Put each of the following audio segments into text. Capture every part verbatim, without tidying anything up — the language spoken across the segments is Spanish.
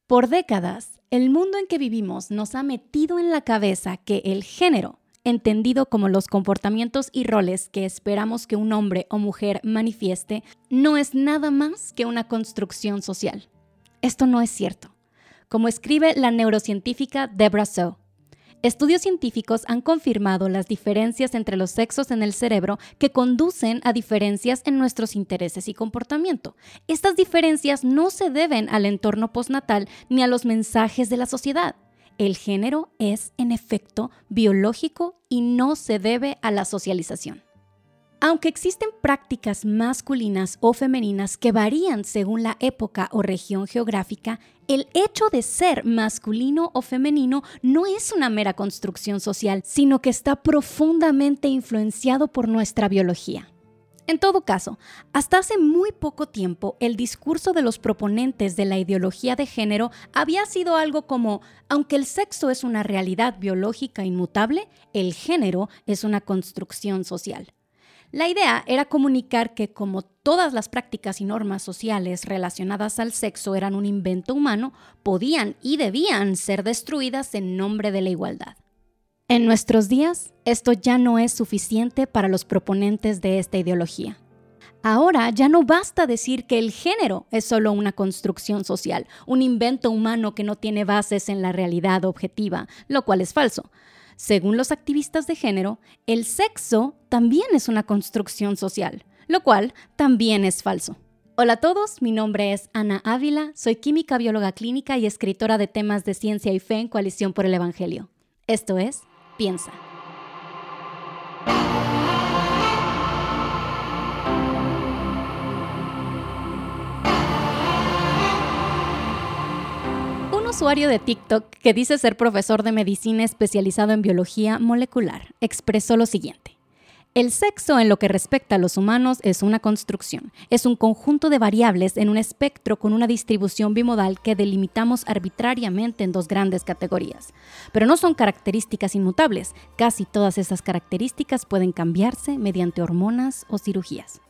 Por décadas, el mundo en que vivimos nos ha metido en la cabeza que el género, entendido como los comportamientos y roles que esperamos que un hombre o mujer manifieste, no es nada más que una construcción social. Esto no es cierto. Como escribe la neurocientífica Debra Soh, estudios científicos han confirmado las diferencias entre los sexos en el cerebro que conducen a diferencias en nuestros intereses y comportamiento. Estas diferencias no se deben al entorno postnatal ni a los mensajes de la sociedad. El género es, en efecto, biológico y no se debe a la socialización. Aunque existen prácticas masculinas o femeninas que varían según la época o región geográfica, el hecho de ser masculino o femenino no es una mera construcción social, sino que está profundamente influenciado por nuestra biología. En todo caso, hasta hace muy poco tiempo, el discurso de los proponentes de la ideología de género había sido algo como: aunque el sexo es una realidad biológica inmutable, el género es una construcción social. La idea era comunicar que, como todas las prácticas y normas sociales relacionadas al sexo eran un invento humano, podían y debían ser destruidas en nombre de la igualdad. En nuestros días, esto ya no es suficiente para los proponentes de esta ideología. Ahora ya no basta decir que el género es solo una construcción social, un invento humano que no tiene bases en la realidad objetiva, lo cual es falso. Según los activistas de género, el sexo también es una construcción social, lo cual también es falso. Hola a todos, mi nombre es Ana Ávila, soy química bióloga clínica y escritora de temas de ciencia y fe en Coalición por el Evangelio. Esto es Piensa. Un usuario de TikTok que dice ser profesor de medicina especializado en biología molecular expresó lo siguiente: el sexo en lo que respecta a los humanos es una construcción, es un conjunto de variables en un espectro con una distribución bimodal que delimitamos arbitrariamente en dos grandes categorías. Pero no son características inmutables, casi todas esas características pueden cambiarse mediante hormonas o cirugías.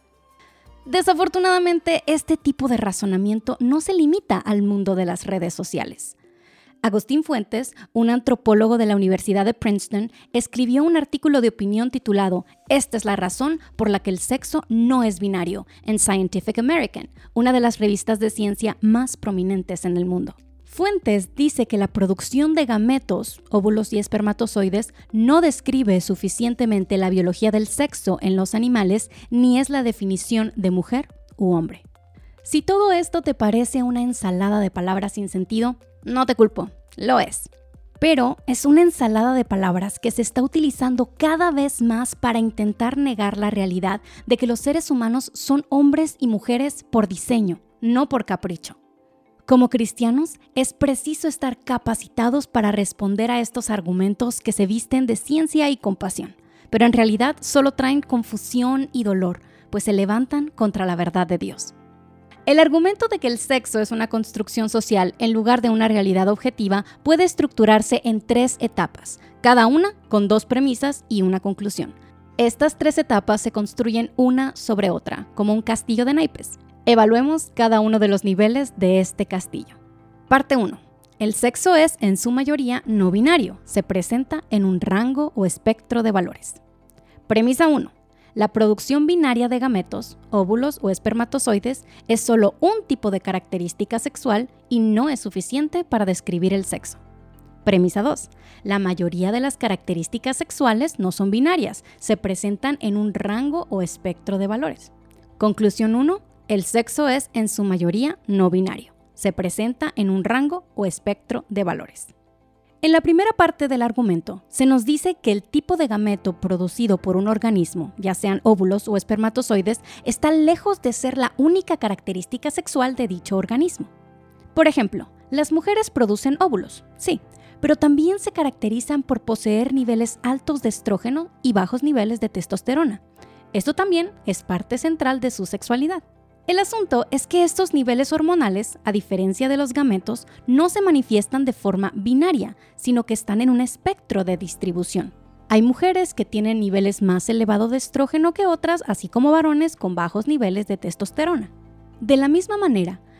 Desafortunadamente, este tipo de razonamiento no se limita al mundo de las redes sociales. Agustín Fuentes, un antropólogo de la Universidad de Princeton, escribió un artículo de opinión titulado «Esta es la razón por la que el sexo no es binario» en Scientific American, una de las revistas de ciencia más prominentes en el mundo. Fuentes dice que la producción de gametos, óvulos y espermatozoides no describe suficientemente la biología del sexo en los animales ni es la definición de mujer u hombre. Si todo esto te parece una ensalada de palabras sin sentido, no te culpo, lo es. Pero es una ensalada de palabras que se está utilizando cada vez más para intentar negar la realidad de que los seres humanos son hombres y mujeres por diseño, no por capricho. Como cristianos, es preciso estar capacitados para responder a estos argumentos que se visten de ciencia y compasión, pero en realidad solo traen confusión y dolor, pues se levantan contra la verdad de Dios. El argumento de que el sexo es una construcción social en lugar de una realidad objetiva puede estructurarse en tres etapas, cada una con dos premisas y una conclusión. Estas tres etapas se construyen una sobre otra, como un castillo de naipes. Evaluemos cada uno de los niveles de este castillo. Parte uno. El sexo es, en su mayoría, no binario. Se presenta en un rango o espectro de valores. Premisa uno. La producción binaria de gametos, óvulos o espermatozoides es solo un tipo de característica sexual y no es suficiente para describir el sexo. Premisa dos. La mayoría de las características sexuales no son binarias, se presentan en un rango o espectro de valores. Conclusión uno. El sexo es, en su mayoría, no binario. Se presenta en un rango o espectro de valores. En la primera parte del argumento, se nos dice que el tipo de gameto producido por un organismo, ya sean óvulos o espermatozoides, está lejos de ser la única característica sexual de dicho organismo. Por ejemplo, las mujeres producen óvulos, sí, pero también se caracterizan por poseer niveles altos de estrógeno y bajos niveles de testosterona. Esto también es parte central de su sexualidad. El asunto es que estos niveles hormonales, a diferencia de los gametos, no se manifiestan de forma binaria, sino que están en un espectro de distribución. Hay mujeres que tienen niveles más elevados de estrógeno que otras, así como varones con bajos niveles de testosterona. De la misma manera,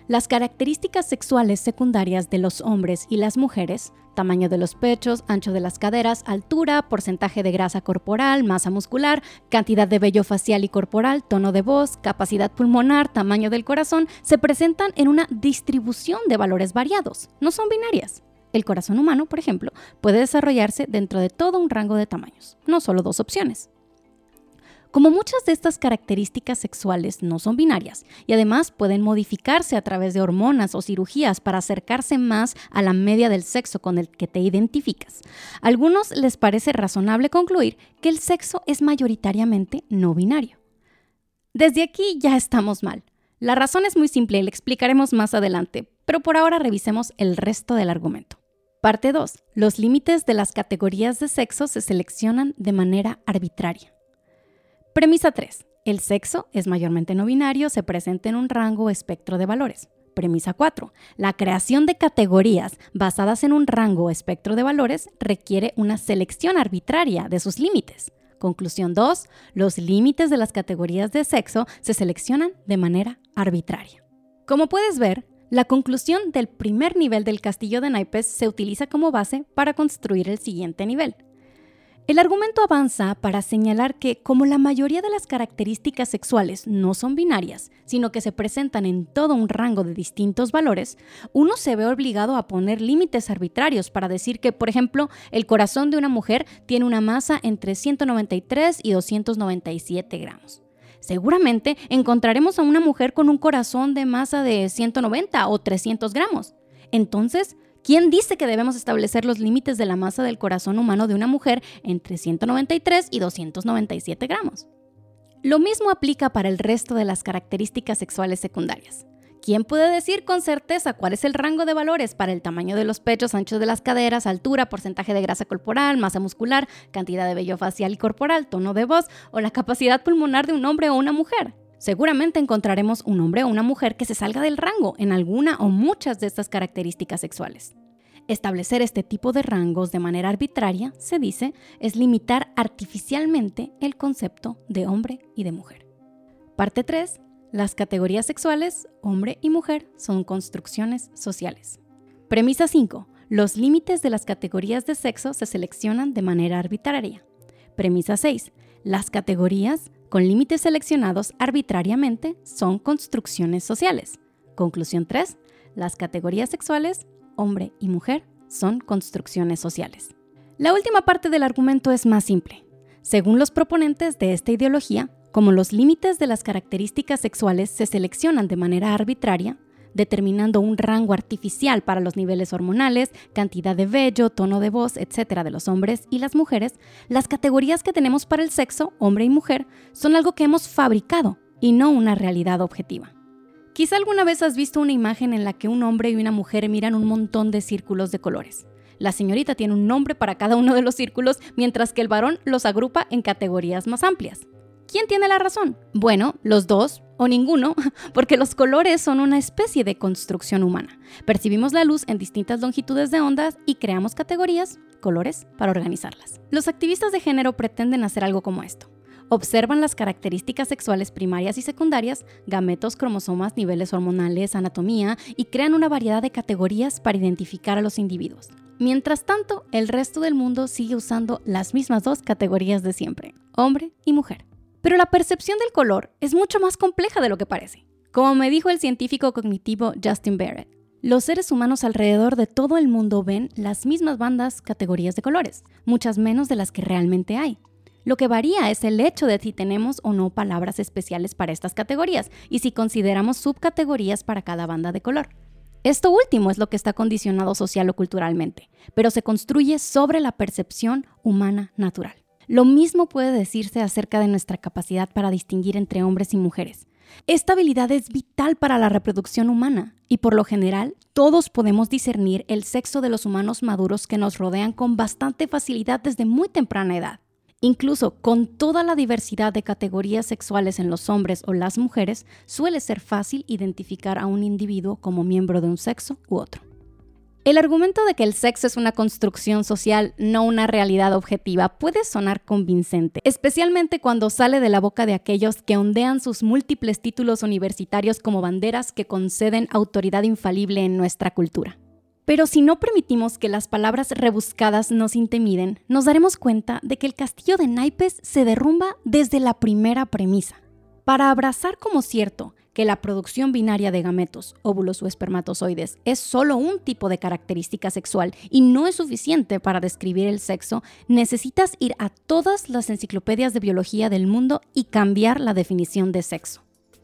Las características sexuales secundarias de los hombres y las mujeres, tamaño de los pechos, ancho de las caderas, altura, porcentaje de grasa corporal, masa muscular, cantidad de vello facial y corporal, tono de voz, capacidad pulmonar, tamaño del corazón, se presentan en una distribución de valores variados, no son binarias. El corazón humano, por ejemplo, puede desarrollarse dentro de todo un rango de tamaños, no solo dos opciones. Como muchas de estas características sexuales no son binarias y además pueden modificarse a través de hormonas o cirugías para acercarse más a la media del sexo con el que te identificas, a algunos les parece razonable concluir que el sexo es mayoritariamente no binario. Desde aquí ya estamos mal. La razón es muy simple y la explicaremos más adelante, pero por ahora revisemos el resto del argumento. Parte dos. Los límites de las categorías de sexo se seleccionan de manera arbitraria. Premisa tres. El sexo es mayormente no binario, se presenta en un rango o espectro de valores. Premisa cuatro. La creación de categorías basadas en un rango o espectro de valores requiere una selección arbitraria de sus límites. Conclusión dos. Los límites de las categorías de sexo se seleccionan de manera arbitraria. Como puedes ver, la conclusión del primer nivel del castillo de naipes se utiliza como base para construir el siguiente nivel. El argumento avanza para señalar que, como la mayoría de las características sexuales no son binarias, sino que se presentan en todo un rango de distintos valores, uno se ve obligado a poner límites arbitrarios para decir que, por ejemplo, el corazón de una mujer tiene una masa entre ciento noventa y tres y doscientos noventa y siete gramos. Seguramente encontraremos a una mujer con un corazón de masa de ciento noventa o trescientos gramos. Entonces, ¿quién dice que debemos establecer los límites de la masa del corazón humano de una mujer entre ciento noventa y tres y doscientos noventa y siete gramos? Lo mismo aplica para el resto de las características sexuales secundarias. ¿Quién puede decir con certeza cuál es el rango de valores para el tamaño de los pechos, ancho de las caderas, altura, porcentaje de grasa corporal, masa muscular, cantidad de vello facial y corporal, tono de voz o la capacidad pulmonar de un hombre o una mujer? Seguramente encontraremos un hombre o una mujer que se salga del rango en alguna o muchas de estas características sexuales. Establecer este tipo de rangos de manera arbitraria, se dice, es limitar artificialmente el concepto de hombre y de mujer. Parte tres. Las categorías sexuales, hombre y mujer, son construcciones sociales. Premisa cinco. Los límites de las categorías de sexo se seleccionan de manera arbitraria. Premisa seis. Las categorías con límites seleccionados arbitrariamente son construcciones sociales. Conclusión tres. Las categorías sexuales, hombre y mujer, son construcciones sociales. La última parte del argumento es más simple. Según los proponentes de esta ideología, como los límites de las características sexuales se seleccionan de manera arbitraria, determinando un rango artificial para los niveles hormonales, cantidad de vello, tono de voz, etcétera de los hombres y las mujeres, las categorías que tenemos para el sexo, hombre y mujer, son algo que hemos fabricado y no una realidad objetiva. Quizá alguna vez has visto una imagen en la que un hombre y una mujer miran un montón de círculos de colores. La señorita tiene un nombre para cada uno de los círculos, mientras que el varón los agrupa en categorías más amplias. ¿Quién tiene la razón? Bueno, los dos o ninguno, porque los colores son una especie de construcción humana. Percibimos la luz en distintas longitudes de ondas y creamos categorías, colores, para organizarlas. Los activistas de género pretenden hacer algo como esto. Observan las características sexuales primarias y secundarias, gametos, cromosomas, niveles hormonales, anatomía y crean una variedad de categorías para identificar a los individuos. Mientras tanto, el resto del mundo sigue usando las mismas dos categorías de siempre, hombre y mujer. Pero la percepción del color es mucho más compleja de lo que parece. Como me dijo el científico cognitivo Justin Barrett, los seres humanos alrededor de todo el mundo ven las mismas bandas categorías de colores, muchas menos de las que realmente hay. Lo que varía es el hecho de si tenemos o no palabras especiales para estas categorías y si consideramos subcategorías para cada banda de color. Esto último es lo que está condicionado social o culturalmente, pero se construye sobre la percepción humana natural. Lo mismo puede decirse acerca de nuestra capacidad para distinguir entre hombres y mujeres. Esta habilidad es vital para la reproducción humana y por lo general todos podemos discernir el sexo de los humanos maduros que nos rodean con bastante facilidad desde muy temprana edad. Incluso con toda la diversidad de categorías sexuales en los hombres o las mujeres, suele ser fácil identificar a un individuo como miembro de un sexo u otro. El argumento de que el sexo es una construcción social, no una realidad objetiva, puede sonar convincente, especialmente cuando sale de la boca de aquellos que ondean sus múltiples títulos universitarios como banderas que conceden autoridad infalible en nuestra cultura. Pero si no permitimos que las palabras rebuscadas nos intimiden, nos daremos cuenta de que el castillo de naipes se derrumba desde la primera premisa. Para abrazar como cierto que la producción binaria de gametos, óvulos o espermatozoides es solo un tipo de característica sexual y no es suficiente para describir el sexo, necesitas ir a todas las enciclopedias de biología del mundo y cambiar la definición de sexo.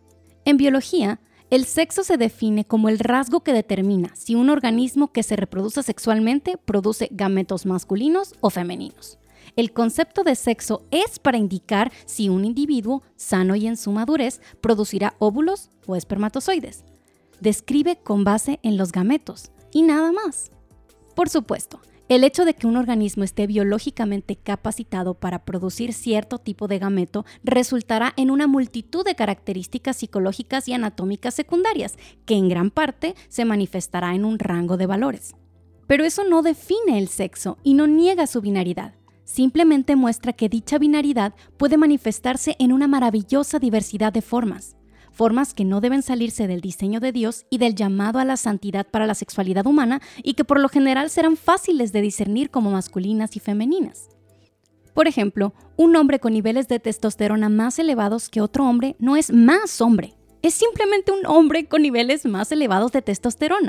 En biología, el sexo se define como el rasgo que determina si un organismo que se reproduce sexualmente produce gametos masculinos o femeninos. El concepto de sexo es para indicar si un individuo, sano y en su madurez, producirá óvulos o espermatozoides. Describe con base en los gametos y nada más. Por supuesto, el hecho de que un organismo esté biológicamente capacitado para producir cierto tipo de gameto resultará en una multitud de características psicológicas y anatómicas secundarias, que en gran parte se manifestará en un rango de valores. Pero eso no define el sexo y no niega su binaridad. Simplemente muestra que dicha binaridad puede manifestarse en una maravillosa diversidad de formas. Formas que no deben salirse del diseño de Dios y del llamado a la santidad para la sexualidad humana y que por lo general serán fáciles de discernir como masculinas y femeninas. Por ejemplo, un hombre con niveles de testosterona más elevados que otro hombre no es más hombre. Es simplemente un hombre con niveles más elevados de testosterona.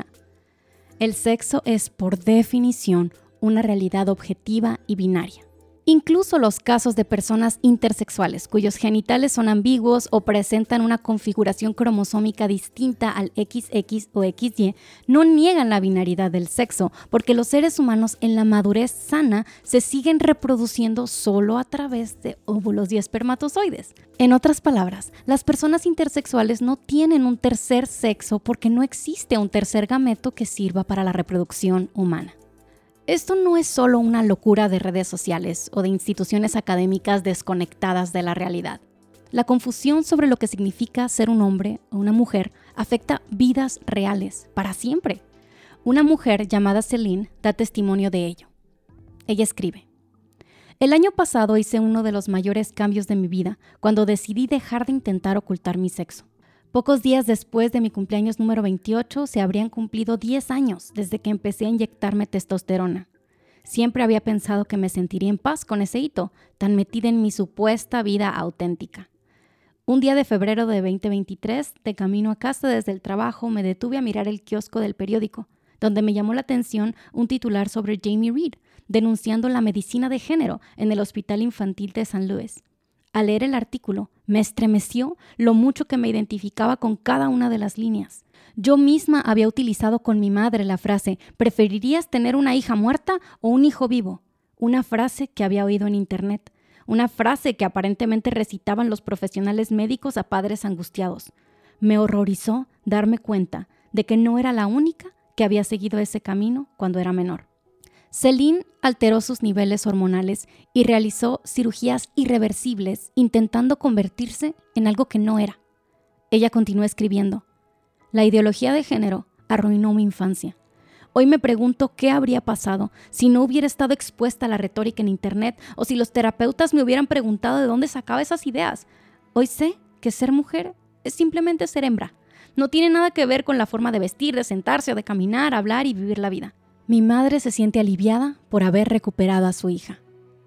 El sexo es, por definición, una realidad objetiva y binaria. Incluso los casos de personas intersexuales cuyos genitales son ambiguos o presentan una configuración cromosómica distinta al equis equis o equis y no niegan la binaridad del sexo, porque los seres humanos en la madurez sana se siguen reproduciendo solo a través de óvulos y espermatozoides. En otras palabras, las personas intersexuales no tienen un tercer sexo porque no existe un tercer gameto que sirva para la reproducción humana. Esto no es solo una locura de redes sociales o de instituciones académicas desconectadas de la realidad. La confusión sobre lo que significa ser un hombre o una mujer afecta vidas reales para siempre. Una mujer llamada Celine da testimonio de ello. Ella escribe: "El año pasado hice uno de los mayores cambios de mi vida cuando decidí dejar de intentar ocultar mi sexo. Pocos días después de mi cumpleaños número veintiocho, se habrían cumplido diez años desde que empecé a inyectarme testosterona. Siempre había pensado que me sentiría en paz con ese hito, tan metida en mi supuesta vida auténtica. Un día de febrero de veinte veintitrés, de camino a casa desde el trabajo, me detuve a mirar el kiosco del periódico, donde me llamó la atención un titular sobre Jamie Reed, denunciando la medicina de género en el Hospital Infantil de San Luis. Al leer el artículo, me estremeció lo mucho que me identificaba con cada una de las líneas. Yo misma había utilizado con mi madre la frase ¿preferirías tener una hija muerta o un hijo vivo? Una frase que había oído en internet, una frase que aparentemente recitaban los profesionales médicos a padres angustiados. Me horrorizó darme cuenta de que no era la única que había seguido ese camino cuando era menor. Celine alteró sus niveles hormonales y realizó cirugías irreversibles intentando convertirse en algo que no era. Ella continuó escribiendo: la ideología de género arruinó mi infancia. Hoy me pregunto qué habría pasado si no hubiera estado expuesta a la retórica en internet o si los terapeutas me hubieran preguntado de dónde sacaba esas ideas. Hoy sé que ser mujer es simplemente ser hembra. No tiene nada que ver con la forma de vestir, de sentarse o de caminar, hablar y vivir la vida. Mi madre se siente aliviada por haber recuperado a su hija.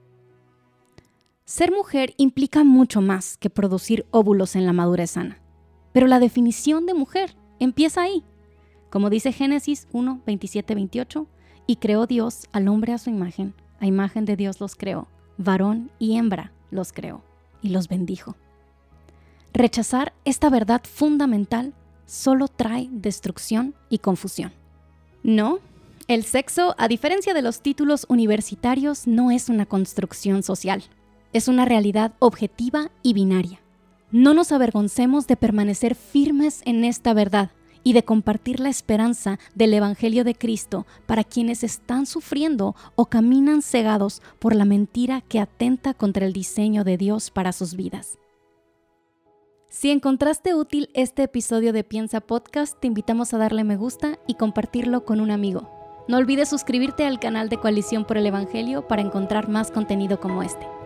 Ser mujer implica mucho más que producir óvulos en la madurez sana. Pero la definición de mujer empieza ahí. Como dice Génesis uno, veintisiete, veintiocho, y creó Dios al hombre a su imagen, a imagen de Dios los creó, varón y hembra los creó, y los bendijo. Rechazar esta verdad fundamental solo trae destrucción y confusión. No. El sexo, a diferencia de los títulos universitarios, no es una construcción social. Es una realidad objetiva y binaria. No nos avergoncemos de permanecer firmes en esta verdad y de compartir la esperanza del Evangelio de Cristo para quienes están sufriendo o caminan cegados por la mentira que atenta contra el diseño de Dios para sus vidas. Si encontraste útil este episodio de Piensa Podcast, te invitamos a darle me gusta y compartirlo con un amigo. No olvides suscribirte al canal de Coalición por el Evangelio para encontrar más contenido como este.